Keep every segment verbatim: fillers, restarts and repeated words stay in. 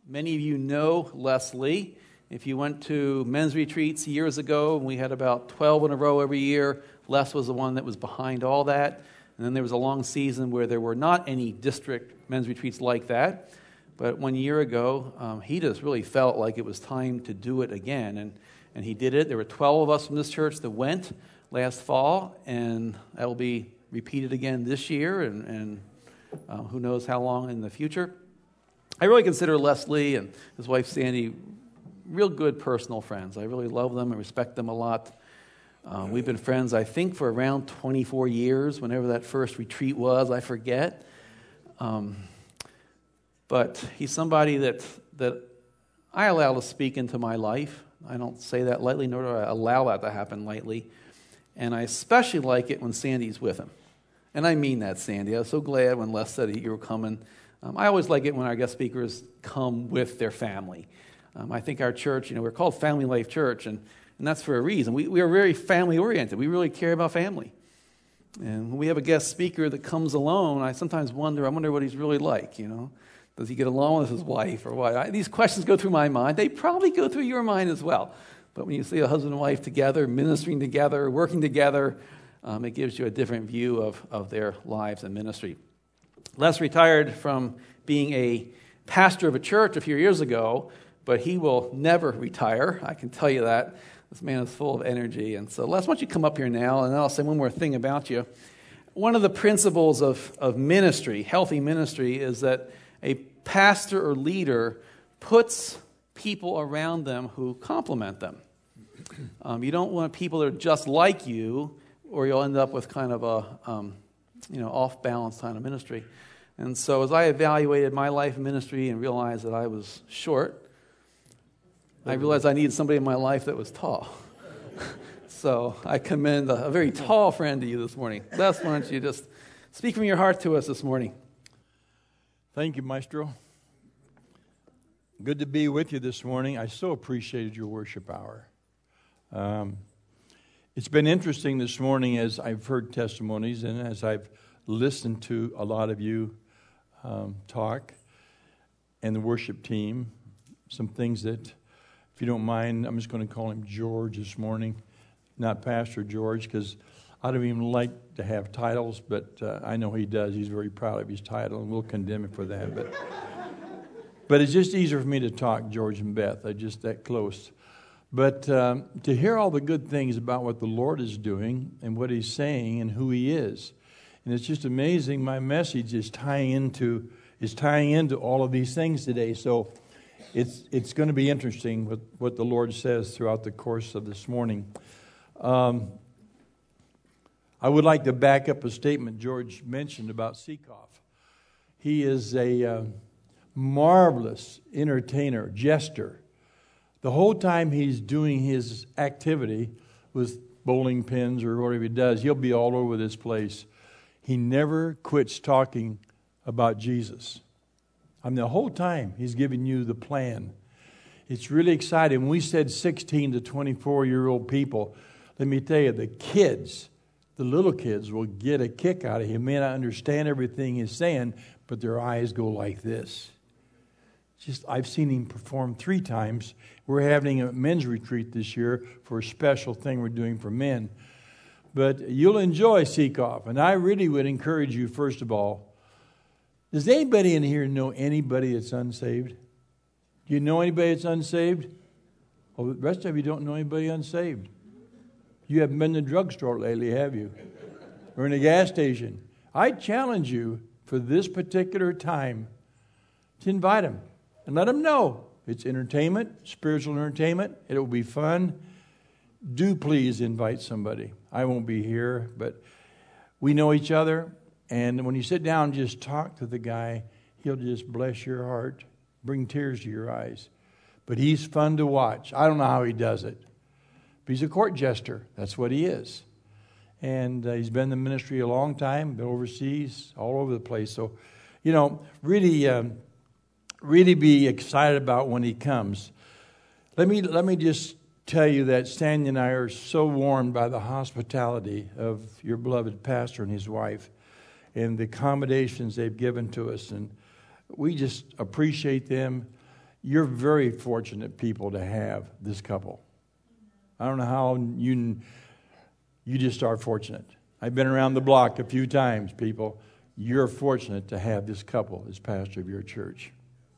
Many of you know Leslie. If you went to men's retreats years ago, and we had about twelve in a row every year, Les was the one that was behind all that. And then there was a long season where there were not any district men's retreats like that. But one year ago, um, he just really felt like it was time to do it again. And, and he did it. There were twelve of us from this church that went last fall, and that will be repeated again this year, and, and uh, who knows how long in the future. I really consider Leslie and his wife Sandy real good personal friends. I really love them and respect them a lot. Uh, we've been friends, I think, for around twenty-four years, whenever that first retreat was, I forget. Um, but he's somebody that that I allow to speak into my life. I don't say that lightly, nor do I allow that to happen lightly. And I especially like it when Sandy's with him. And I mean that, Sandy. I was so glad when Les said you were coming. Um, I always like it when our guest speakers come with their family. Um, I think our church, you know, we're called Family Life Church, and, and that's for a reason. We, we are very family-oriented. We really care about family. And when we have a guest speaker that comes alone, I sometimes wonder, I wonder what he's really like, you know. Does he get along with his wife or what? I, these questions go through my mind. They probably go through your mind as well. But when you see a husband and wife together, ministering together, working together, um, it gives you a different view of, of their lives and ministry. Les retired from being a pastor of a church a few years ago, but he will never retire. I can tell you that. This man is full of energy. And so, Les, why don't you come up here now, and then I'll say one more thing about you. One of the principles of, of ministry, healthy ministry, is that a pastor or leader puts people around them who complement them. Um, you don't want people that are just like you, or you'll end up with kind of a um, you know off-balance kind of ministry. And so as I evaluated my life and ministry and realized that I was short, I realized I needed somebody in my life that was tall. So I commend a, a very tall friend to you this morning. Les, why don't you just speak from your heart to us this morning? Thank you, Maestro. Good to be with you this morning. I so appreciated your worship hour. Um, it's been interesting this morning as I've heard testimonies and as I've listened to a lot of you um, talk and the worship team. Some things that, if you don't mind, I'm just going to call him George this morning, not Pastor George, because I don't even like to have titles, but uh, I know he does. He's very proud of his title, and we'll condemn him for that. But but it's just easier for me to talk, George and Beth. They're just that close. But um, to hear all the good things about what the Lord is doing and what He's saying and who He is, and it's just amazing. My message is tying into is tying into all of these things today. So it's it's going to be interesting what what the Lord says throughout the course of this morning. Um, I would like to back up a statement George mentioned about Seekoff. He is a uh, marvelous entertainer, jester. The whole time he's doing his activity with bowling pins or whatever he does, he'll be all over this place. He never quits talking about Jesus. I mean, the whole time he's giving you the plan. It's really exciting. When we said sixteen to twenty-four-year-old people, let me tell you, the kids, the little kids will get a kick out of him. May not understand everything he's saying, but their eyes go like this. Just I've seen him perform three times. We're having a men's retreat this year for a special thing we're doing for men. But you'll enjoy Seekoff. And I really would encourage you, first of all, does anybody in here know anybody that's unsaved? Do you know anybody that's unsaved? Well, the rest of you don't know anybody unsaved. You haven't been in the drugstore lately, have you? Or in a gas station. I challenge you for this particular time to invite them and let them know it's entertainment, spiritual entertainment. It will be fun. Do please invite somebody. I won't be here, but we know each other. And when you sit down and just talk to the guy, he'll just bless your heart, bring tears to your eyes. But he's fun to watch. I don't know how he does it. But he's a court jester. That's what he is. And uh, he's been in the ministry a long time, been overseas, all over the place. So, you know, really, um, really be excited about when he comes. Let me let me just tell you that Sandy and I are so warmed by the hospitality of your beloved pastor and his wife and the accommodations they've given to us. And we just appreciate them. you're very fortunate people to have this couple. I don't know how you, you just are fortunate. I've been around the block a few times, people. You're fortunate to have this couple as pastor of your church.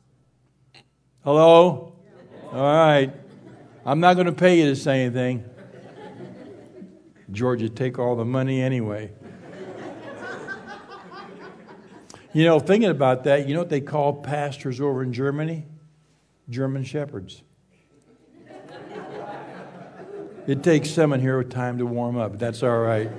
Hello? All right. I'm not going to pay you to say anything. Georgia, take all the money anyway. You know, thinking about that, you know what they call pastors over in Germany? German shepherds. It takes someone here time to warm up. That's all right.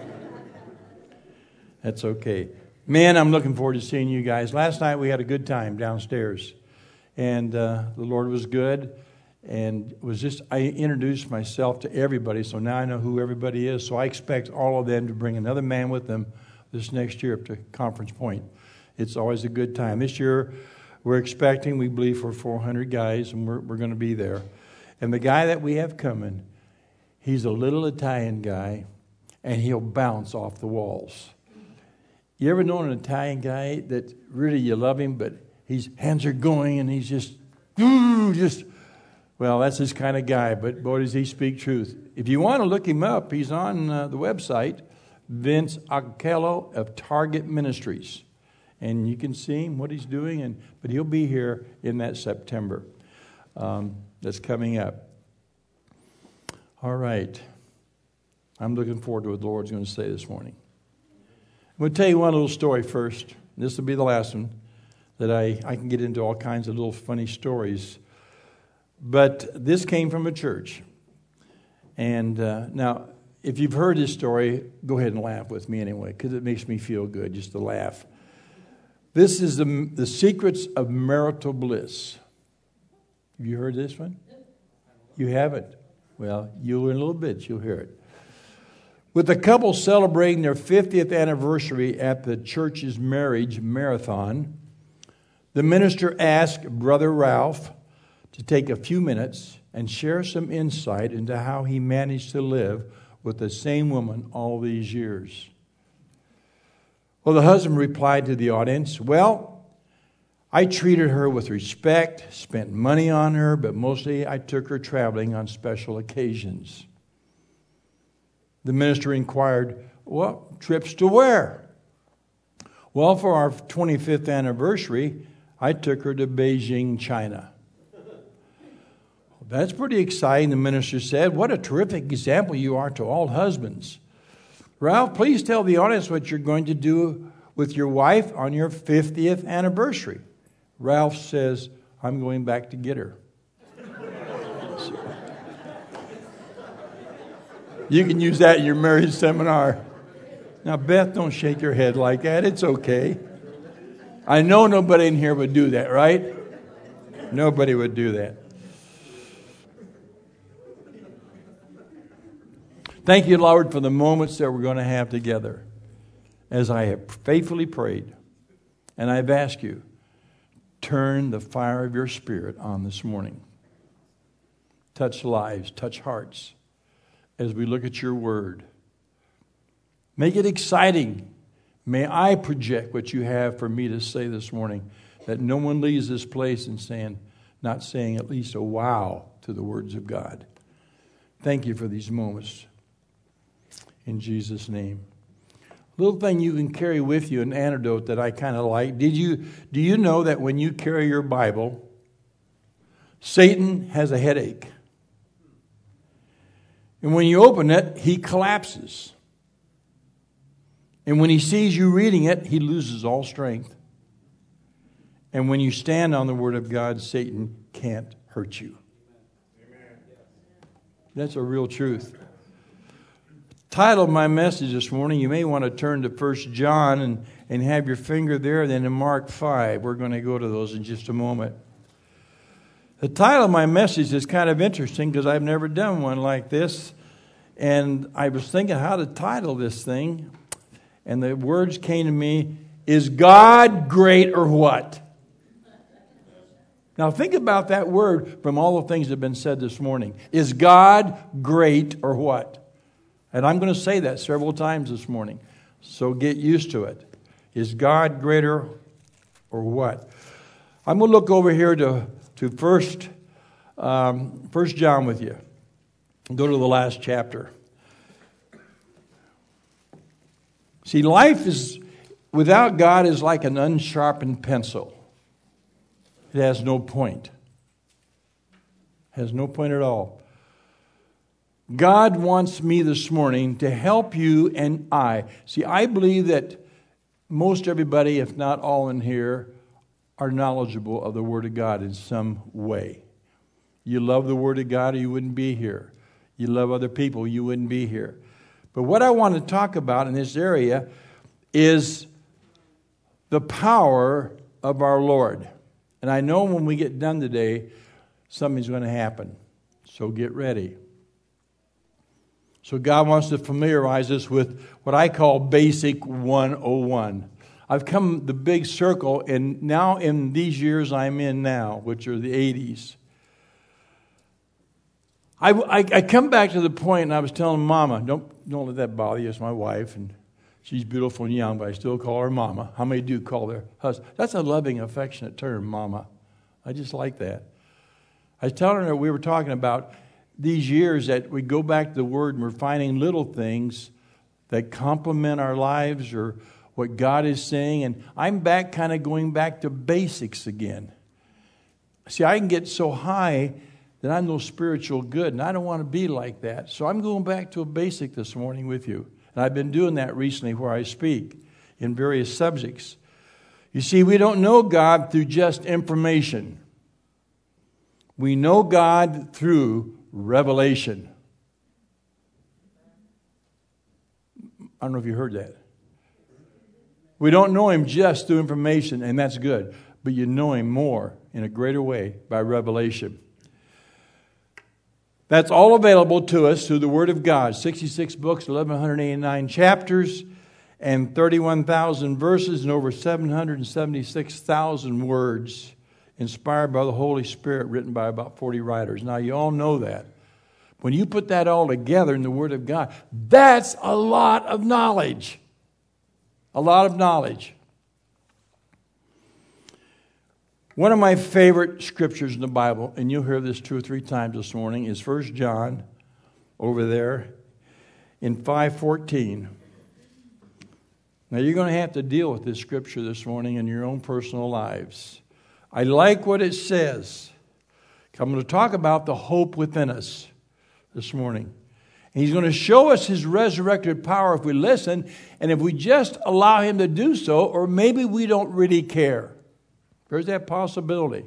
That's okay. Man, I'm looking forward to seeing you guys. Last night we had a good time downstairs. And uh, the Lord was good. And it was just, I introduced myself to everybody, so now I know who everybody is. So I expect all of them to bring another man with them this next year up to Conference Point. It's always a good time. This year we're expecting, we believe, for four hundred guys, and we're, we're going to be there. And the guy that we have coming, he's a little Italian guy, and he'll bounce off the walls. You ever known an Italian guy that really you love him, but his hands are going and he's just, just, well, that's his kind of guy, but boy, does he speak truth. If you want to look him up, he's on uh, the website, Vince Ockello of Target Ministries. And you can see him, what he's doing, and but he'll be here in that September um, that's coming up. All right. I'm looking forward to what the Lord's going to say this morning. I'm going to tell you one little story first. This will be the last one that I, I can get into all kinds of little funny stories. But this came from a church. And uh, now, if you've heard this story, go ahead and laugh with me anyway, because it makes me feel good just to laugh. This is the, the secrets of marital bliss. Have you heard this one? You haven't? Well, you'll in a little bit, you'll hear it. With the couple celebrating their fiftieth anniversary at the church's marriage marathon, the minister asked Brother Ralph to take a few minutes and share some insight into how he managed to live with the same woman all these years. Well, the husband replied to the audience, well, I treated her with respect, spent money on her, but mostly I took her traveling on special occasions. The minister inquired, well, trips to where? Well, for our twenty-fifth anniversary, I took her to Beijing, China. That's pretty exciting, the minister said. What a terrific example you are to all husbands. Ralph, please tell the audience what you're going to do with your wife on your fiftieth anniversary. Ralph says, I'm going back to get her. You can use that in your marriage seminar. Now, Beth, don't shake your head like that. It's okay. I know nobody in here would do that, right? Nobody would do that. Thank you, Lord, for the moments that we're going to have together as I have faithfully prayed. And I've asked you, turn the fire of your Spirit on this morning. Touch lives, touch hearts as we look at your word. Make it exciting. May I project what you have for me to say this morning, that no one leaves this place and saying, not saying at least a wow to the words of God. Thank you for these moments. In Jesus' name. Little thing you can carry with you, an antidote that I kind of like. Did you do you know that when you carry your Bible, Satan has a headache? And when you open it, he collapses. And when he sees you reading it, he loses all strength. And when you stand on the Word of God, Satan can't hurt you. That's a real truth. Title of my message this morning, you may want to turn to First John and, and have your finger there, then in Mark five. We're going to go to those in just a moment. The title of my message is kind of interesting because I've never done one like this. And I was thinking how to title this thing. And the words came to me, is God great or what? Now think about that word from all the things that have been said this morning. Is God great or what? And I'm going to say that several times this morning. So get used to it. Is God greater or what? I'm going to look over here to, to First, um, First John with you. Go to the last chapter. See, life is without God is like an unsharpened pencil. It has no point. Has no point at all. God wants me this morning to help you and I. See, I believe that most everybody, if not all in here, are knowledgeable of the Word of God in some way. You love the Word of God or you wouldn't be here. You love other people, you wouldn't be here. But what I want to talk about in this area is the power of our Lord. And I know when we get done today, something's going to happen. So get ready. So God wants to familiarize us with what I call Basic one oh one. I've come the big circle, and now in these years I'm in now, which are the eighties, I, I, I come back to the point, and I was telling Mama, don't, don't let that bother you, it's my wife, and she's beautiful and young, but I still call her Mama. How many do call their husband? That's a loving, affectionate term, Mama. I just like that. I was telling her we were talking about these years that we go back to the Word and we're finding little things that complement our lives or what God is saying. And I'm back kind of going back to basics again. See, I can get so high that I'm no spiritual good, and I don't want to be like that. So I'm going back to a basic this morning with you. And I've been doing that recently where I speak in various subjects. You see, we don't know God through just information. We know God through revelation. I don't know if you heard that. We don't know Him just through information, and that's good. But you know Him more in a greater way by revelation. That's all available to us through the Word of God. sixty-six books, eleven eighty-nine chapters, and thirty-one thousand verses, and over seven hundred seventy-six thousand words, inspired by the Holy Spirit, written by about forty writers. Now, you all know that. When you put that all together in the Word of God, that's a lot of knowledge. A lot of knowledge. One of my favorite scriptures in the Bible, and you'll hear this two or three times this morning, is First John over there in five fourteen. Now, you're going to have to deal with this scripture this morning in your own personal lives. I like what it says. I'm going to talk about the hope within us this morning. And He's going to show us His resurrected power if we listen, and if we just allow Him to do so, or maybe we don't really care. There's that possibility.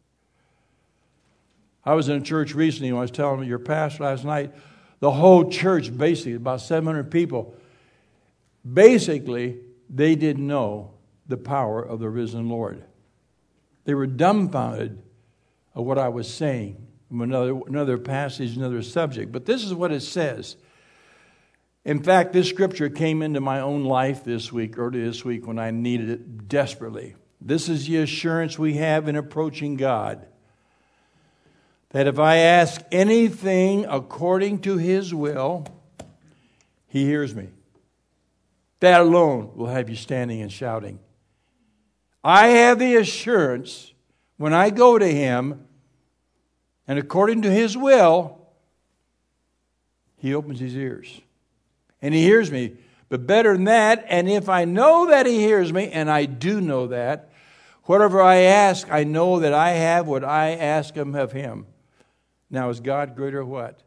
I was in a church recently, and I was telling your pastor last night, the whole church, basically, about seven hundred people, basically, they didn't know the power of the risen Lord. They were dumbfounded of what I was saying from another, another passage, another subject. But this is what it says. In fact, this scripture came into my own life this week, early this week, when I needed it desperately. This is the assurance we have in approaching God, that if I ask anything according to His will, He hears me. That alone will have you standing and shouting. I have the assurance when I go to Him, and according to His will, He opens His ears. And He hears me. But better than that, and if I know that He hears me, and I do know that, whatever I ask, I know that I have what I ask Him of Him. Now, is God greater or what?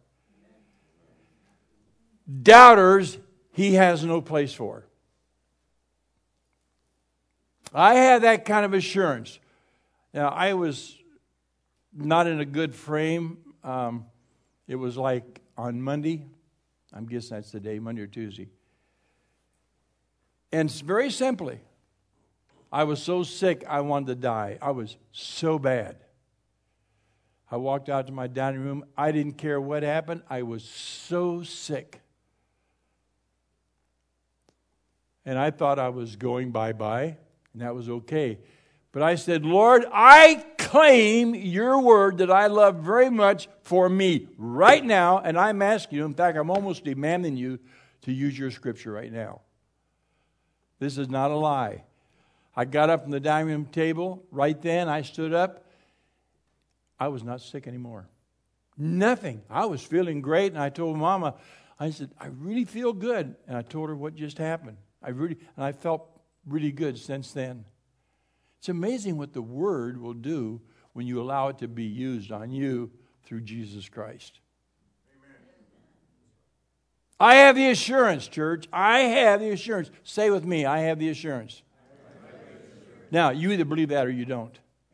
Doubters, He has no place for. I have that kind of assurance. Now, I was not in a good frame. Um, it was like on Monday. I'm guessing that's the day, Monday or Tuesday. And very simply, I was so sick I wanted to die. I was so bad. I walked out to my dining room. I didn't care what happened. I was so sick. And I thought I was going bye-bye, and that was okay. But I said, Lord, I claim your word that I love very much for me right now, and I'm asking you, in fact, I'm almost demanding you to use your scripture right now. This is not a lie. I got up from the dining room table. Right then, I stood up. I was not sick anymore. Nothing. I was feeling great, and I told Mama, I said, I really feel good. And I told her what just happened. I really, and I felt really good since then. It's amazing what the Word will do when you allow it to be used on you through Jesus Christ. Amen. I have the assurance, church. I have the assurance. Say with me, I have the assurance. Have the assurance. Now, you either believe that or you don't.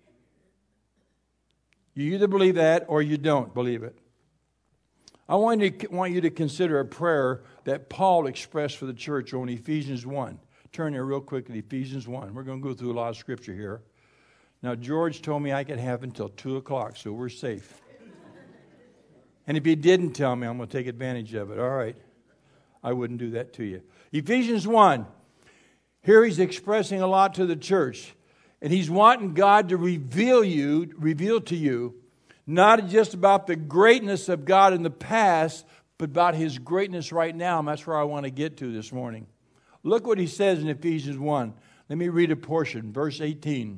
You either believe that or you don't believe it. I want you, to, want you to consider a prayer that Paul expressed for the church on Ephesians one. Turn there real quick to Ephesians one. We're going to go through a lot of scripture here. Now, George told me I could have until two o'clock, so we're safe. And if he didn't tell me, I'm going to take advantage of it. All right. I wouldn't do that to you. Ephesians one. Here he's expressing a lot to the church. And he's wanting God to reveal you, reveal to you, not just about the greatness of God in the past, but about His greatness right now. And that's where I want to get to this morning. Look what he says in Ephesians one. Let me read a portion, verse eighteen.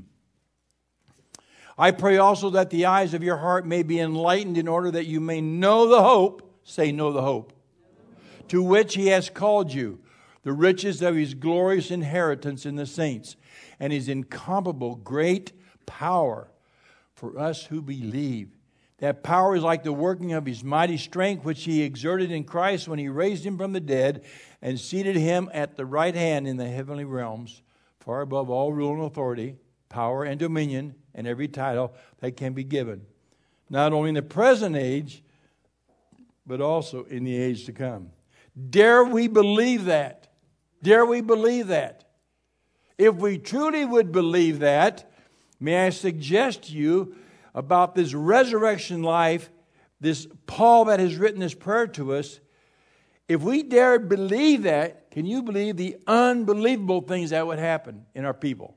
I pray also that the eyes of your heart may be enlightened in order that you may know the hope, say know the hope, to which He has called you, the riches of His glorious inheritance in the saints, and His incomparable great power for us who believe. That power is like the working of His mighty strength, which He exerted in Christ when He raised Him from the dead and seated Him at the right hand in the heavenly realms, far above all rule and authority, power and dominion, and every title that can be given, not only in the present age, but also in the age to come. Dare we believe that? Dare we believe that? If we truly would believe that, may I suggest to you about this resurrection life, this Paul that has written this prayer to us, if we dare believe that, can you believe the unbelievable things that would happen in our people?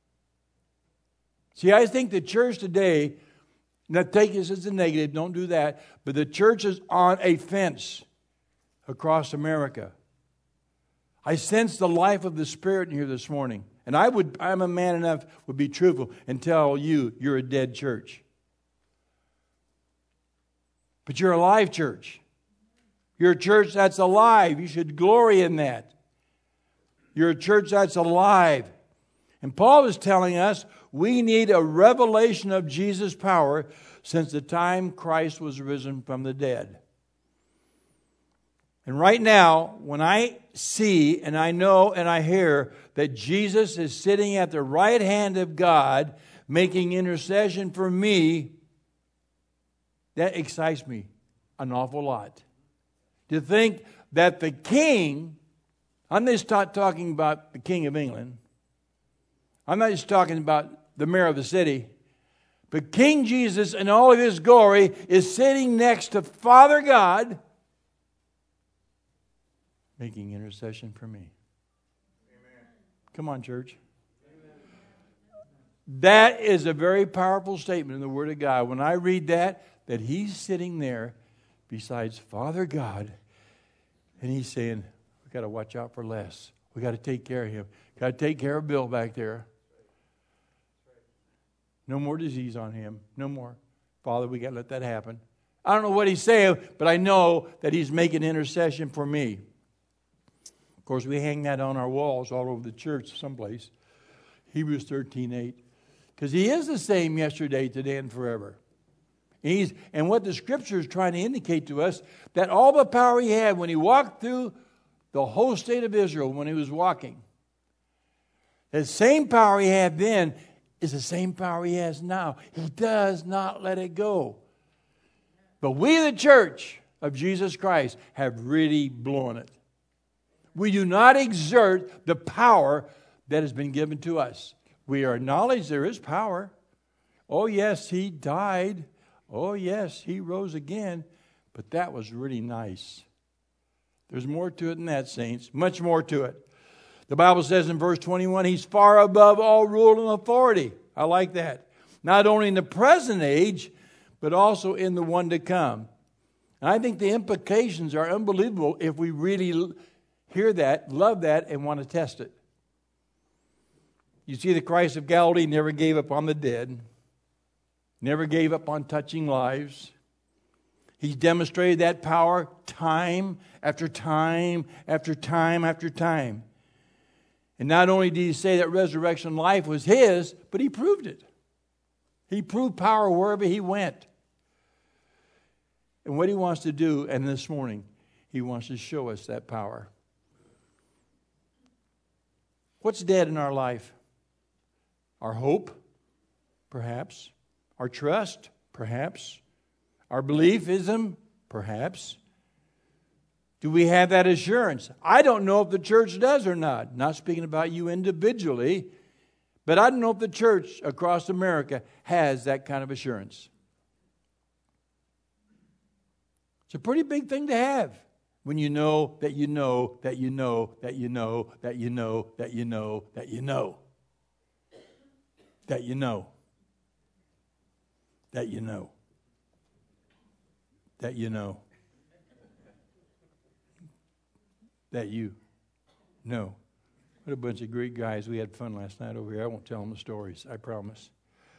See, I think the church today, not take this as a negative, don't do that, but the church is on a fence across America. I sense the life of the Spirit in here this morning. And I would, I'm a man enough, would be truthful and tell you, you're a dead church. But you're a live church. You're a church that's alive. You should glory in that. You're a church that's alive. And Paul is telling us we need a revelation of Jesus' power since the time Christ was risen from the dead. And right now, when I see and I know and I hear that Jesus is sitting at the right hand of God, making intercession for me, that excites me an awful lot. To think that the king, I'm not just talking about the King of England, I'm not just talking about the mayor of the city, but King Jesus in all of His glory is sitting next to Father God, making intercession for me. Amen. Come on, church. Amen. That is a very powerful statement in the Word of God. When I read that, that He's sitting there besides Father God, and He's saying, we've got to watch out for Les. We've got to take care of him. Got to take care of Bill back there. No more disease on him. No more. Father, we got to let that happen. I don't know what He's saying, but I know that He's making intercession for me. Of course, we hang that on our walls all over the church someplace. Hebrews thirteen eight. Because He is the same yesterday, today, and forever. And, he's, and what the Scripture is trying to indicate to us, that all the power He had when He walked through the whole state of Israel, when He was walking, the same power He had then is the same power He has now. He does not let it go. But we, the church of Jesus Christ, have really blown it. We do not exert the power that has been given to us. We acknowledge there is power. Oh, yes, He died. Oh, yes, He rose again. But that was really nice. There's more to it than that, saints. Much more to it. The Bible says in verse twenty-one, He's far above all rule and authority. I like that. Not only in the present age, but also in the one to come. And I think the implications are unbelievable if we really hear that, love that, and want to test it. You see, the Christ of Galilee never gave up on the dead. Never gave up on touching lives. He's demonstrated that power time after time after time after time. And not only did he say that resurrection life was his, but he proved it. He proved power wherever he went. And what he wants to do, and this morning, he wants to show us that power. What's dead in our life? Our hope, perhaps. Our trust, perhaps. Our beliefism, perhaps. Do we have that assurance? I don't know if the church does or not. Not speaking about you individually, but I don't know if the church across America has that kind of assurance. It's a pretty big thing to have when you know that you know that you know that you know that you know that you know that you know that you know that you know that you know that you know. What a bunch of great guys. We had fun last night over here. I won't tell them the stories, I promise.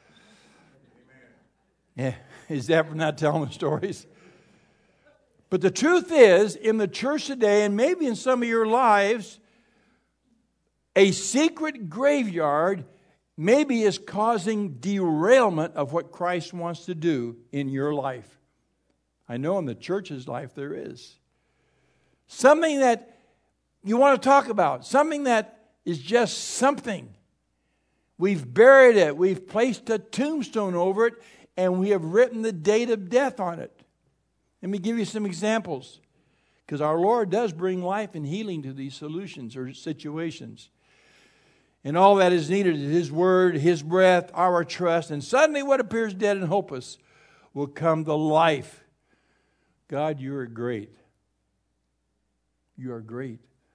Yeah, is that for not telling the stories? But the truth is, in the church today, and maybe in some of your lives, a secret graveyard maybe is causing derailment of what Christ wants to do in your life. I know in the church's life there is. Something that you want to talk about, something that is just something. We've buried it, we've placed a tombstone over it, and we have written the date of death on it. Let me give you some examples, because our Lord does bring life and healing to these solutions or situations. And all that is needed is His Word, His breath, our trust, and suddenly what appears dead and hopeless will come to life. God, you are great. You are great.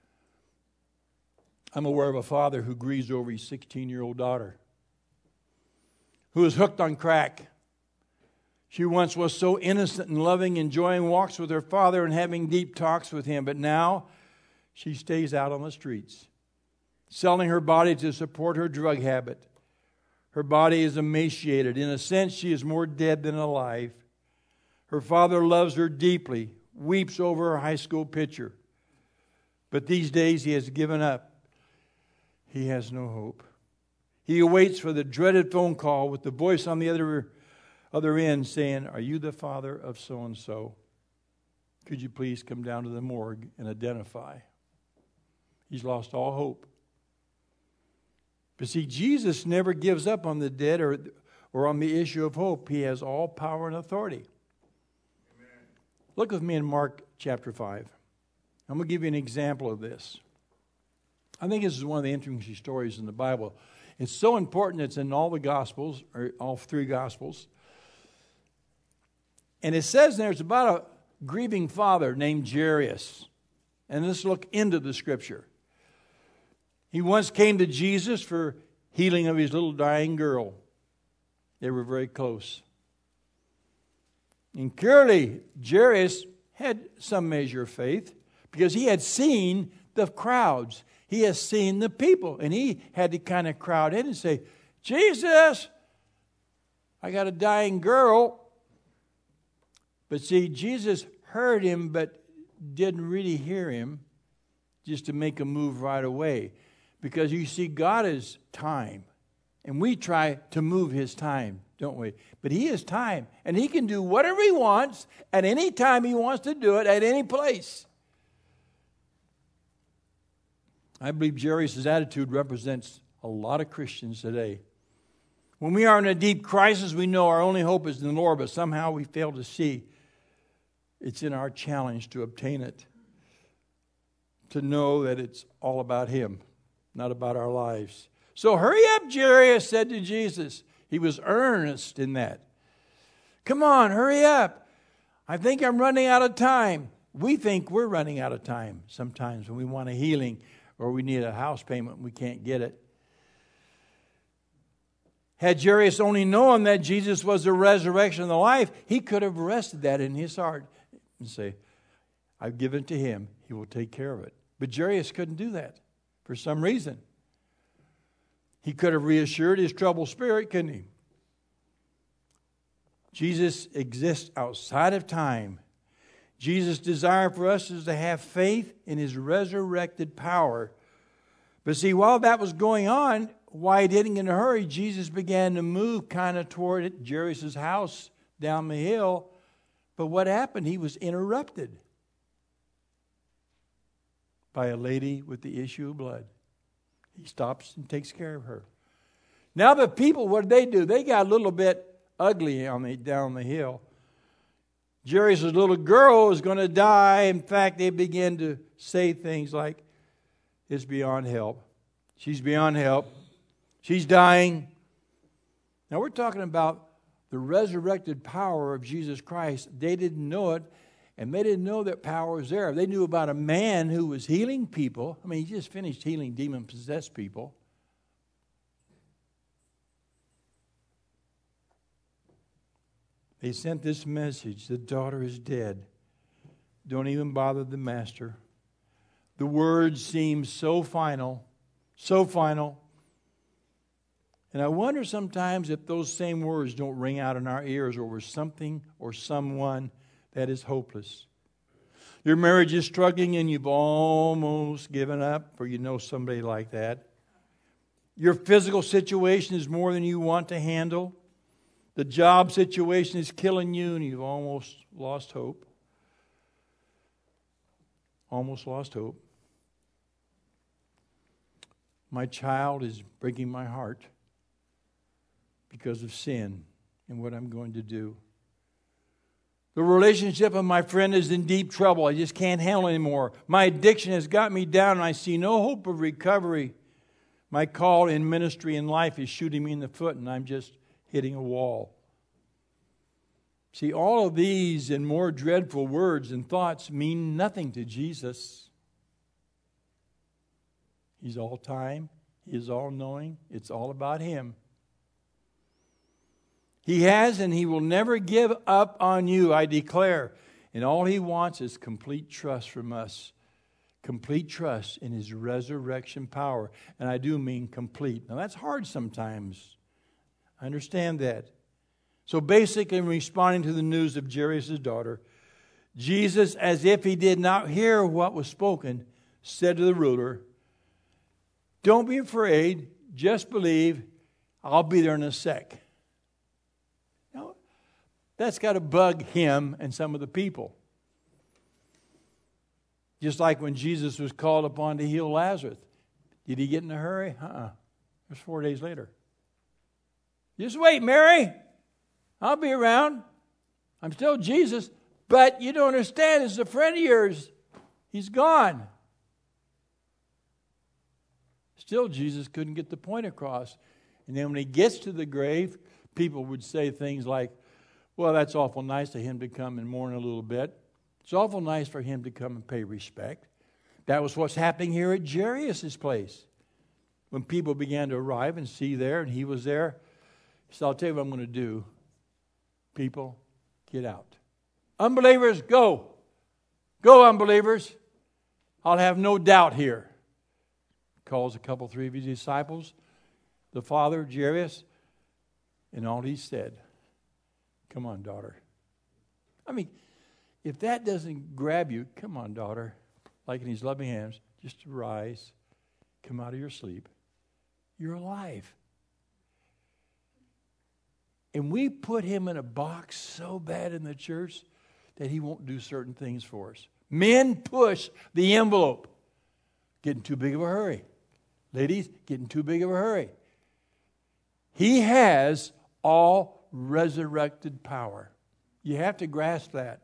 I'm aware of a father who grieves over his sixteen-year-old daughter who is hooked on crack. She once was so innocent and loving, enjoying walks with her father and having deep talks with him. But now she stays out on the streets, selling her body to support her drug habit. Her body is emaciated. In a sense, she is more dead than alive. Her father loves her deeply, weeps over her high school picture. But these days he has given up. He has no hope. He awaits for the dreaded phone call with the voice on the other other end saying, "Are you the father of so-and-so? Could you please come down to the morgue and identify?" He's lost all hope. But see, Jesus never gives up on the dead or, or on the issue of hope. He has all power and authority. Amen. Look with me in Mark chapter five. I'm going to give you an example of this. I think this is one of the interesting stories in the Bible. It's so important it's in all the Gospels, or all three Gospels. And it says there it's about a grieving father named Jairus. And let's look into the Scripture. He once came to Jesus for healing of his little dying girl. They were very close. And clearly, Jairus had some measure of faith because he had seen the crowds. He has seen the people. And he had to kind of crowd in and say, "Jesus, I got a dying girl." But see, Jesus heard him but didn't really hear him just to make a move right away. Because you see, God is time. And we try to move His time, don't we? But He is time. And He can do whatever He wants at any time He wants to do it at any place. I believe Jairus' attitude represents a lot of Christians today. When we are in a deep crisis, we know our only hope is in the Lord, but somehow we fail to see it's in our challenge to obtain it. To know that it's all about Him, not about our lives. So hurry up, Jairus said to Jesus. He was earnest in that. Come on, hurry up. I think I'm running out of time. We think we're running out of time sometimes when we want a healing or we need a house payment and we can't get it. Had Jairus only known that Jesus was the resurrection and the life, he could have rested that in his heart and say, "I've given it to Him. He will take care of it." But Jairus couldn't do that for some reason. He could have reassured his troubled spirit, couldn't he? Jesus exists outside of time. Jesus' desire for us is to have faith in His resurrected power. But see, while that was going on, why he didn't get in a hurry, Jesus began to move kind of toward Jairus' house down the hill. But what happened? He was interrupted by a lady with the issue of blood. He stops and takes care of her. Now the people, what did they do? They got a little bit ugly on the down the hill. Jairus' little girl is going to die. In fact, they began to say things like, it's beyond help. She's beyond help. She's dying. Now we're talking about the resurrected power of Jesus Christ. They didn't know it, and they didn't know that power was there. They knew about a man who was healing people. I mean, he just finished healing demon-possessed people. They sent this message, the daughter is dead. Don't even bother the master. The words seem so final, so final. And I wonder sometimes if those same words don't ring out in our ears over something or someone that is hopeless. Your marriage is struggling and you've almost given up, or you know somebody like that. Your physical situation is more than you want to handle. The job situation is killing you and you've almost lost hope. Almost lost hope. My child is breaking my heart because of sin and what I'm going to do. The relationship of my friend is in deep trouble. I just can't handle it anymore. My addiction has got me down and I see no hope of recovery. My call in ministry and life is shooting me in the foot and I'm just hitting a wall. See, all of these and more dreadful words and thoughts mean nothing to Jesus. He's all time. He is all knowing. It's all about Him. He has and He will never give up on you, I declare. And all He wants is complete trust from us. Complete trust in His resurrection power. And I do mean complete. Now that's hard sometimes. I understand that. So basically, in responding to the news of Jairus' daughter, Jesus, as if He did not hear what was spoken, said to the ruler, don't be afraid, just believe, I'll be there in a sec. Now, that's got to bug Him and some of the people. Just like when Jesus was called upon to heal Lazarus. Did He get in a hurry? Uh-uh. It was four days later. Just wait, Mary. I'll be around. I'm still Jesus. But you don't understand, it's a friend of yours. He's gone. Still, Jesus couldn't get the point across. And then when He gets to the grave, people would say things like, well, that's awful nice of Him to come and mourn a little bit. It's awful nice for Him to come and pay respect. That was what's happening here at Jairus' place. When people began to arrive and see there, and He was there, He said, I'll tell you what I'm going to do. People, get out. Unbelievers, go. Go, unbelievers. I'll have no doubt here. Calls a couple, three of his disciples, the father, Jairus, and all he said, come on, daughter. I mean, if that doesn't grab you, come on, daughter, like in His loving hands, just rise, come out of your sleep. You're alive. And we put Him in a box so bad in the church that He won't do certain things for us. Men push the envelope. Getting too big of a hurry. Ladies, getting too big of a hurry. He has all resurrected power. You have to grasp that.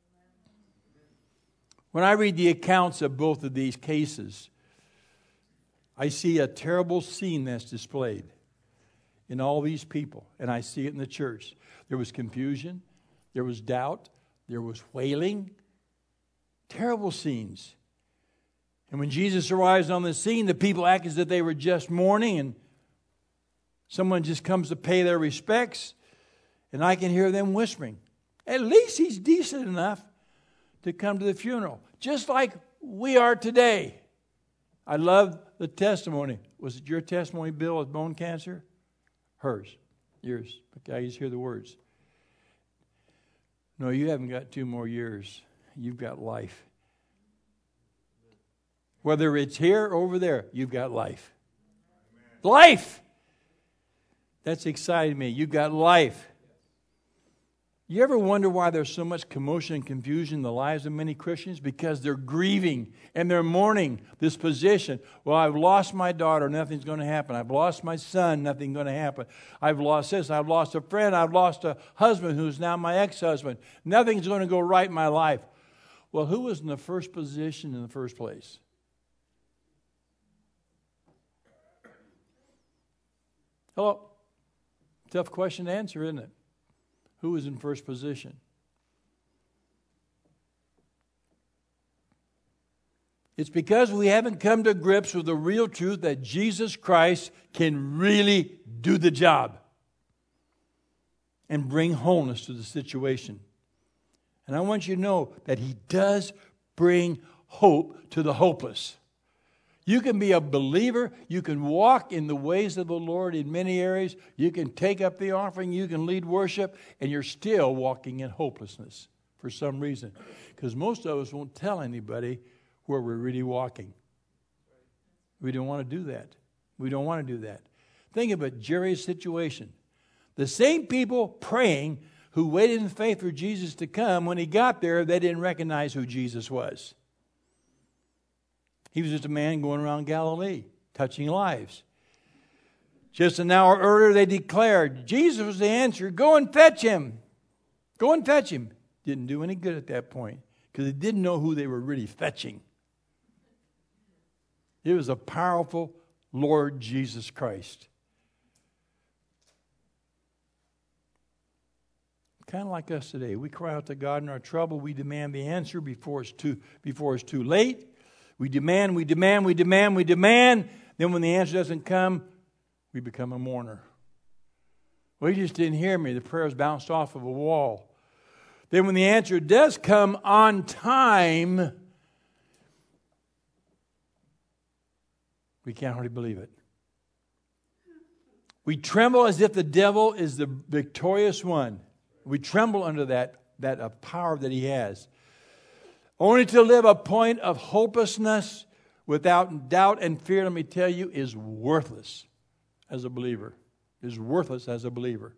When I read the accounts of both of these cases, I see a terrible scene that's displayed in all these people, and I see it in the church. There was confusion, there was doubt, there was wailing, terrible scenes. And when Jesus arrives on the scene, the people act as if they were just mourning, and someone just comes to pay their respects, and I can hear them whispering, at least he's decent enough to come to the funeral, just like we are today. I love the testimony. Was it your testimony, Bill, with bone cancer? Hers. Yours. Okay, I just hear the words. No, you haven't got two more years. You've got life. Whether it's here or over there, you've got life. Life! That's exciting me. You've got life. You ever wonder why there's so much commotion and confusion in the lives of many Christians? Because they're grieving and they're mourning this position. Well, I've lost my daughter, nothing's going to happen. I've lost my son, nothing's going to happen. I've lost this, I've lost a friend, I've lost a husband who's now my ex-husband. Nothing's going to go right in my life. Well, who was in the first position in the first place? Hello? Tough question to answer, isn't it? Who is in first position? It's because we haven't come to grips with the real truth that Jesus Christ can really do the job and bring wholeness to the situation. And I want you to know that He does bring hope to the hopeless. You can be a believer. You can walk in the ways of the Lord in many areas. You can take up the offering. You can lead worship. And you're still walking in hopelessness for some reason. Because most of us won't tell anybody where we're really walking. We don't want to do that. We don't want to do that. Think about Jerry's situation. The same people praying who waited in faith for Jesus to come, when he got there, they didn't recognize who Jesus was. He was just a man going around Galilee, touching lives. Just an hour earlier, they declared, Jesus was the answer. Go and fetch him. Go and fetch him. Didn't do any good at that point because they didn't know who they were really fetching. It was a powerful Lord Jesus Christ. Kind of like us today. We cry out to God in our trouble. We demand the answer before it's too, before it's too late. We demand, we demand, we demand, we demand. Then when the answer doesn't come, we become a mourner. Well, you just didn't hear me. The prayers bounced off of a wall. Then when the answer does come on time, we can't hardly believe it. We tremble as if the devil is the victorious one. We tremble under that, that uh, power that he has. Only to live a point of hopelessness without doubt and fear, let me tell you, is worthless as a believer. Is worthless as a believer.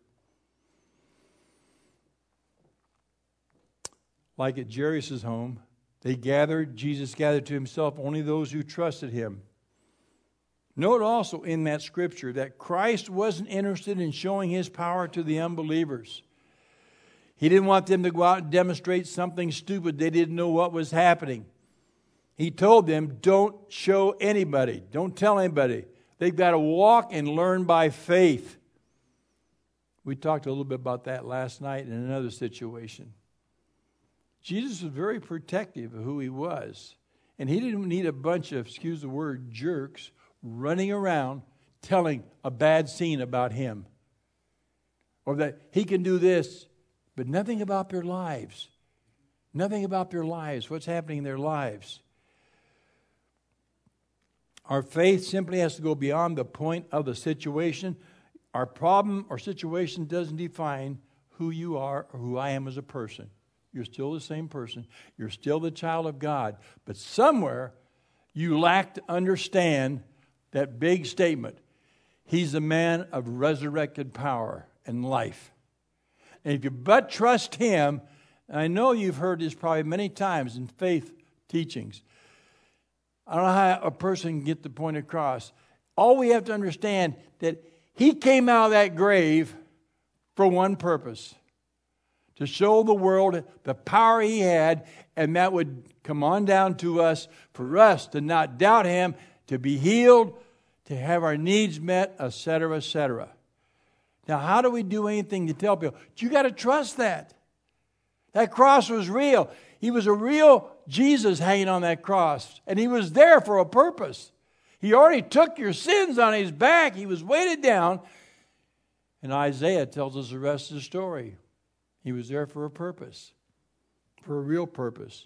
Like at Jairus' home, they gathered, Jesus gathered to himself only those who trusted him. Note also in that scripture that Christ wasn't interested in showing his power to the unbelievers. He didn't want them to go out and demonstrate something stupid. They didn't know what was happening. He told them, don't show anybody. Don't tell anybody. They've got to walk and learn by faith. We talked a little bit about that last night in another situation. Jesus was very protective of who he was. And he didn't need a bunch of, excuse the word, jerks running around telling a bad scene about him. Or that he can do this. But nothing about their lives. Nothing about their lives. What's happening in their lives. Our faith simply has to go beyond the point of the situation. Our problem or situation doesn't define who you are or who I am as a person. You're still the same person. You're still the child of God. But somewhere you lack to understand that big statement. He's a man of resurrected power and life. And if you but trust him, and I know you've heard this probably many times in faith teachings. I don't know how a person can get the point across. All we have to understand that he came out of that grave for one purpose. To show the world the power he had, and that would come on down to us, for us to not doubt him, to be healed, to have our needs met, et cetera, et cetera. Now, how do we do anything to tell people? You got to trust that. That cross was real. He was a real Jesus hanging on that cross. And he was there for a purpose. He already took your sins on his back. He was weighted down. And Isaiah tells us the rest of the story. He was there for a purpose. For a real purpose.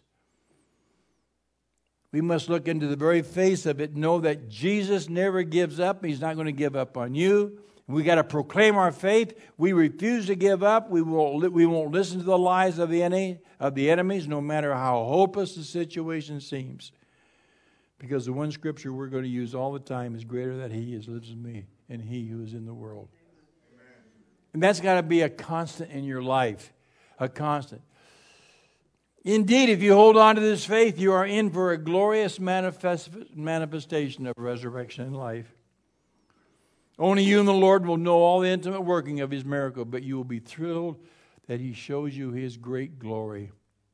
We must look into the very face of it and know that Jesus never gives up. He's not going to give up on you. We got to proclaim our faith. We refuse to give up. We won't, we won't listen to the lies of the enemy, of the enemies, no matter how hopeless the situation seems. Because the one scripture we're going to use all the time is greater that he is lives in me and he who is in the world. Amen. And that's got to be a constant in your life. A constant. Indeed, if you hold on to this faith, you are in for a glorious manifest, manifestation of resurrection and life. Only you and the Lord will know all the intimate working of his miracle, but you will be thrilled that he shows you his great glory.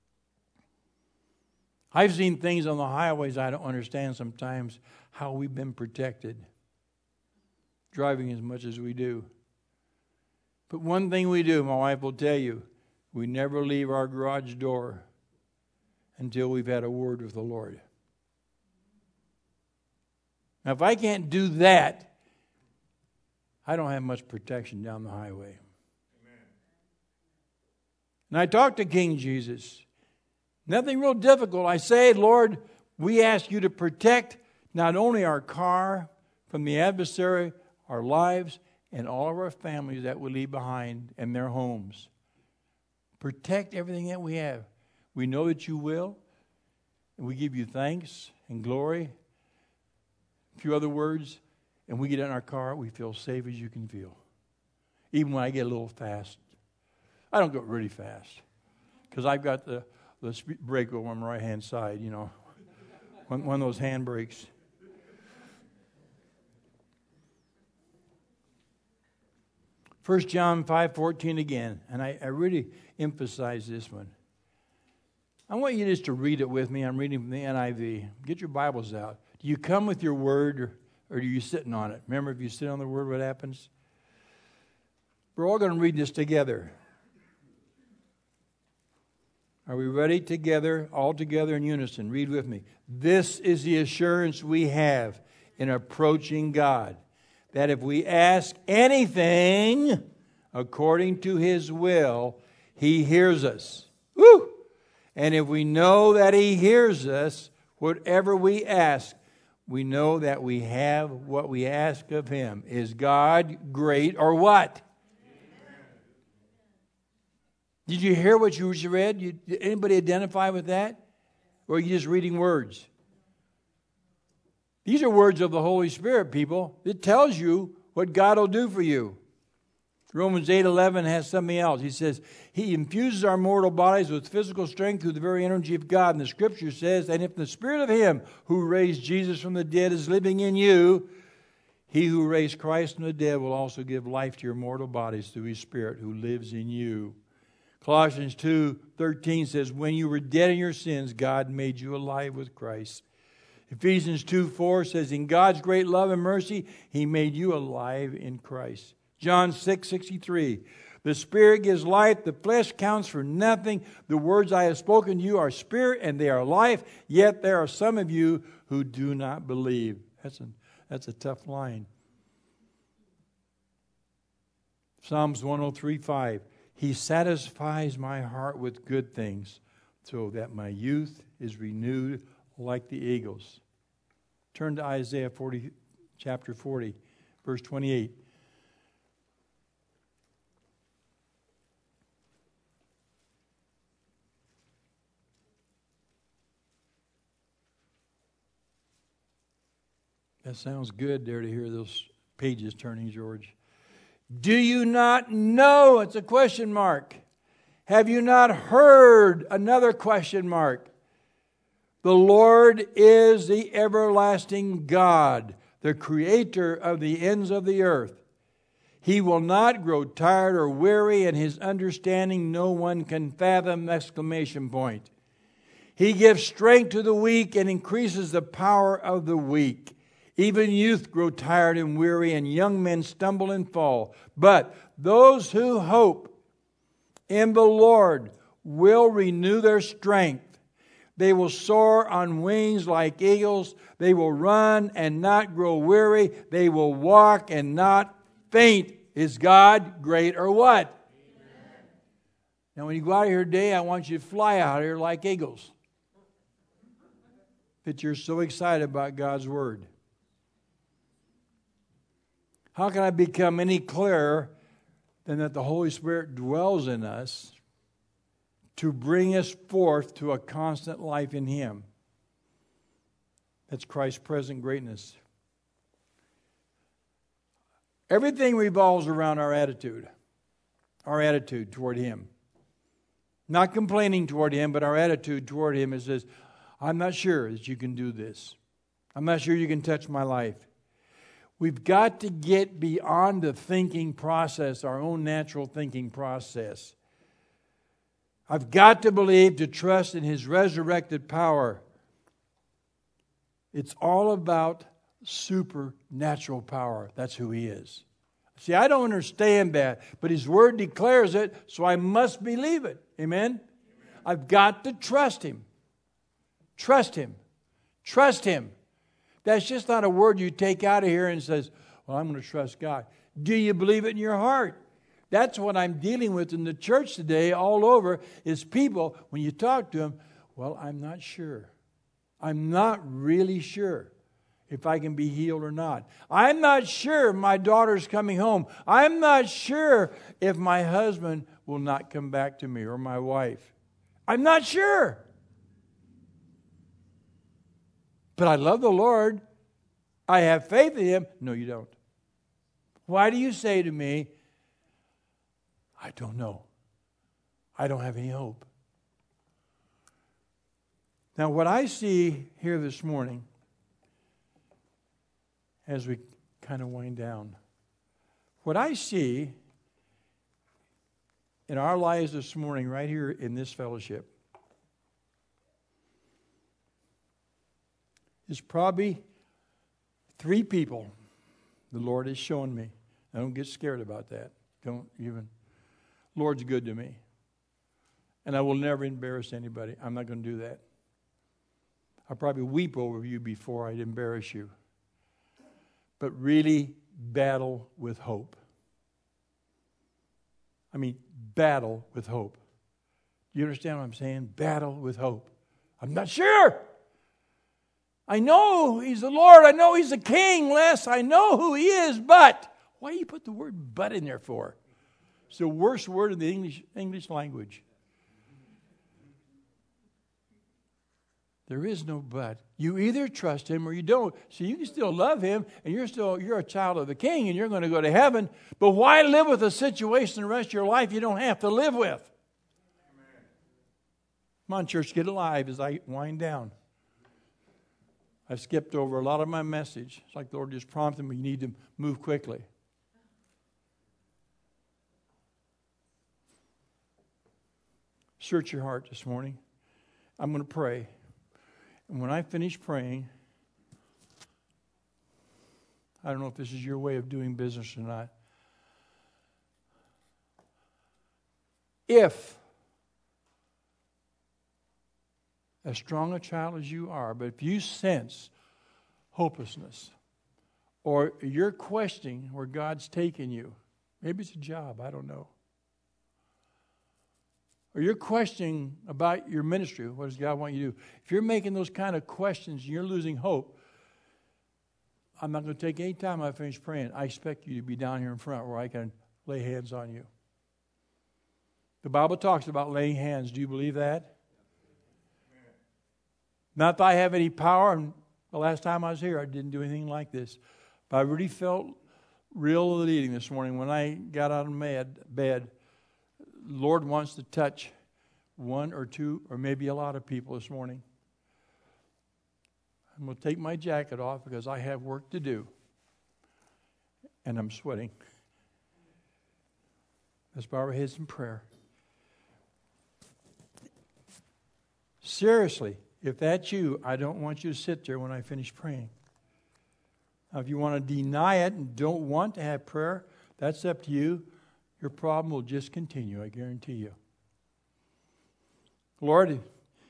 I've seen things on the highways I don't understand sometimes, how we've been protected, driving as much as we do. But one thing we do, my wife will tell you, we never leave our garage door until we've had a word with the Lord. Now, if I can't do that, I don't have much protection down the highway. Amen. And I talked to King Jesus. Nothing real difficult. I say, Lord, we ask you to protect not only our car from the adversary, our lives, and all of our families that we leave behind and their homes. Protect everything that we have. We know that you will, and we give you thanks and glory. A few other words. And we get in our car, we feel safe as you can feel. Even when I get a little fast. I don't go really fast. Because I've got the, the brake over on my right-hand side, you know. One, one of those hand brakes. First John five fourteen again. And I, I really emphasize this one. I want you just to read it with me. I'm reading from the N I V. Get your Bibles out. Do you come with your word or... Or are you sitting on it? Remember, if you sit on the word, what happens? We're all going to read this together. Are we ready? Together, all together in unison. Read with me. This is the assurance we have in approaching God, that if we ask anything according to his will, he hears us. Woo! And if we know that he hears us, whatever we ask, we know that we have what we ask of him. Is God great or what? Amen. Did you hear what you read? You, did anybody identify with that? Or are you just reading words? These are words of the Holy Spirit, people. It tells you what God will do for you. Romans eight eleven has something else. He says, he infuses our mortal bodies with physical strength through the very energy of God. And the scripture says, and if the spirit of him who raised Jesus from the dead is living in you, he who raised Christ from the dead will also give life to your mortal bodies through his spirit who lives in you. Colossians two thirteen says, when you were dead in your sins, God made you alive with Christ. Ephesians two four says, in God's great love and mercy, he made you alive in Christ. John six sixty-three. The Spirit gives life. The flesh counts for nothing. The words I have spoken to you are spirit and they are life. Yet there are some of you who do not believe. That's a, that's a tough line. Psalms one oh three five. He satisfies my heart with good things so that my youth is renewed like the eagles. Turn to Isaiah forty, chapter forty, verse twenty-eight. That sounds good there to hear those pages turning, George. Do you not know? It's a question mark. Have you not heard? Another question mark. The Lord is the everlasting God, the creator of the ends of the earth. He will not grow tired or weary, and his understanding no one can fathom! Exclamation point. He gives strength to the weak and increases the power of the weak. Even youth grow tired and weary, and young men stumble and fall. But those who hope in the Lord will renew their strength. They will soar on wings like eagles. They will run and not grow weary. They will walk and not faint. Is God great or what? Amen. Now when you go out here today, I want you to fly out here like eagles. That you're so excited about God's Word. How can I become any clearer than that the Holy Spirit dwells in us to bring us forth to a constant life in Him? That's Christ's present greatness. Everything revolves around our attitude. Our attitude toward Him. Not complaining toward Him, but our attitude toward Him is this: I'm not sure that you can do this. I'm not sure you can touch my life. We've got to get beyond the thinking process, our own natural thinking process. I've got to believe, to trust in His resurrected power. It's all about supernatural power. That's who He is. See, I don't understand that, but His Word declares it, so I must believe it. Amen? Amen. I've got to trust Him. Trust Him. Trust Him. That's just not a word you take out of here and says, well, I'm going to trust God. Do you believe it in your heart? That's what I'm dealing with in the church today all over, is people, when you talk to them, well, I'm not sure. I'm not really sure if I can be healed or not. I'm not sure if my daughter's coming home. I'm not sure if my husband will not come back to me, or my wife. I'm not sure. But I love the Lord. I have faith in Him. No, you don't. Why do you say to me, I don't know. I don't have any hope. Now, what I see here this morning, as we kind of wind down, what I see in our lives this morning, right here in this fellowship, is probably three people the Lord has shown me. I don't get scared about that. Don't even. Lord's good to me. And I will never embarrass anybody. I'm not going to do that. I'll probably weep over you before I'd embarrass you. But really battle with hope. I mean, battle with hope. Do you understand what I'm saying? Battle with hope. I'm not sure. I know He's the Lord. I know He's the King, Les. I know who He is, but. Why do you put the word but in there for? It's the worst word in the English, English language. There is no but. You either trust Him or you don't. So you can still love Him, and you're still you're a child of the King, and you're going to go to heaven. But why live with a situation the rest of your life you don't have to live with? Amen. Come on, church, get alive as I wind down. I've skipped over a lot of my message. It's like the Lord just prompted me, you need to move quickly. Search your heart this morning. I'm going to pray. And when I finish praying, I don't know if this is your way of doing business or not. If, as strong a child as you are, but if you sense hopelessness, or you're questioning where God's taking you, maybe it's a job, I don't know. Or you're questioning about your ministry, what does God want you to do? If you're making those kind of questions and you're losing hope, I'm not going to take any time I finish praying. I expect you to be down here in front where I can lay hands on you. The Bible talks about laying hands. Do you believe that? Not that I have any power. And the last time I was here, I didn't do anything like this. But I really felt real leading this morning when I got out of bed. Lord wants to touch one or two or maybe a lot of people this morning. I'm going to take my jacket off because I have work to do. And I'm sweating. Let's bow our heads in prayer. Seriously, if that's you, I don't want you to sit there when I finish praying. Now, if you want to deny it and don't want to have prayer, that's up to you. Your problem will just continue, I guarantee you. Lord,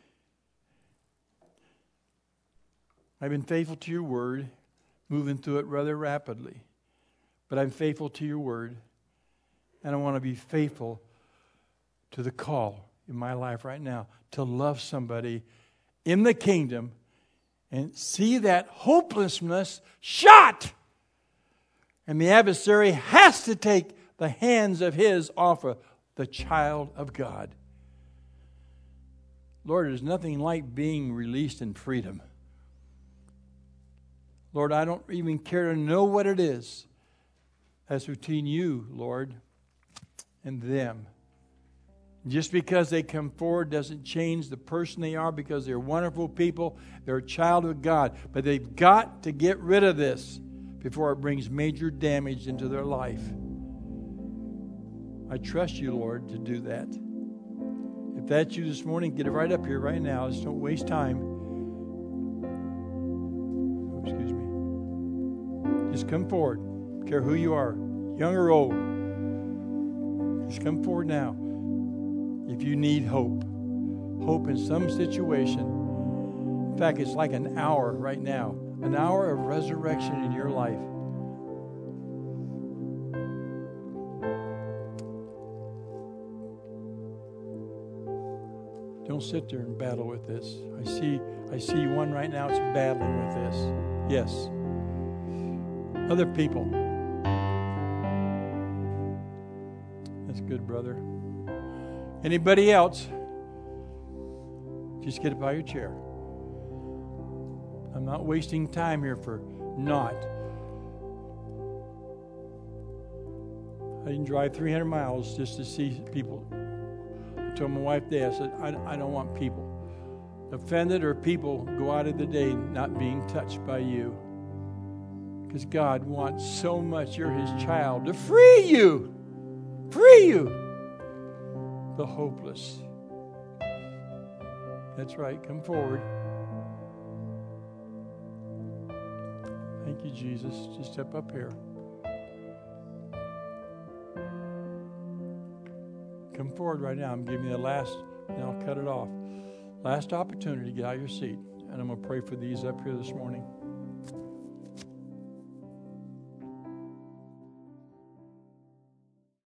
I've been faithful to your word, moving through it rather rapidly. But I'm faithful to your word, and I want to be faithful to the call in my life right now to love somebody in the kingdom and see that hopelessness shot And the adversary has to take the hands of his off of the child of God. Lord, there's nothing like being released in freedom. Lord, I don't even care to know what it is. That's between you, Lord, and them. Just because they come forward doesn't change the person they are, because they're wonderful people. They're a child of God. But they've got to get rid of this before it brings major damage into their life. I trust you, Lord, to do that. If that's you this morning, get it right up here right now. Just don't waste time. Oh, excuse me. Just come forward. I don't care who you are, young or old. Just come forward now. If you need hope, hope in some situation. In fact, it's like an hour right now, an hour of resurrection in your life. Don't sit there and battle with this. I see, I see one right now that's battling with this. Yes. Other people. That's good, brother. Anybody else? Just get up out of your chair. I'm not wasting time here for naught. I didn't drive three hundred miles just to see people. I told my wife today, I said, I, I don't want people offended or people go out of the day not being touched by you. Because God wants so much, you're His child, to free you. Free you. The hopeless. That's right. Come forward. Thank you, Jesus. Just step up here. Come forward right now. I'm giving you the last, and I'll cut it off. Last opportunity to get out of your seat. And I'm going to pray for these up here this morning.